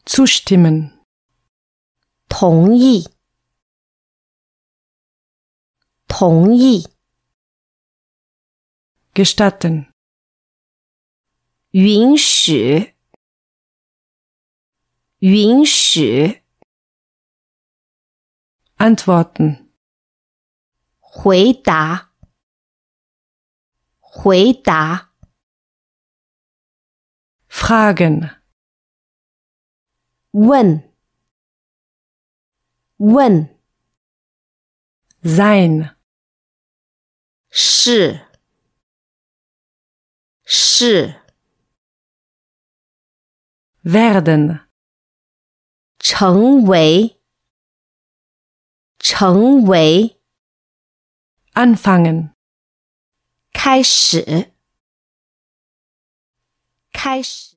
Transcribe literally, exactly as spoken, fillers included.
zustimmen, 同意，同意， gestatten, 允许，允许， antworten, 回答，回答， fragen, 问，问， sein, 是，是， werden, 成为，成为， anfangen, 开始，开始。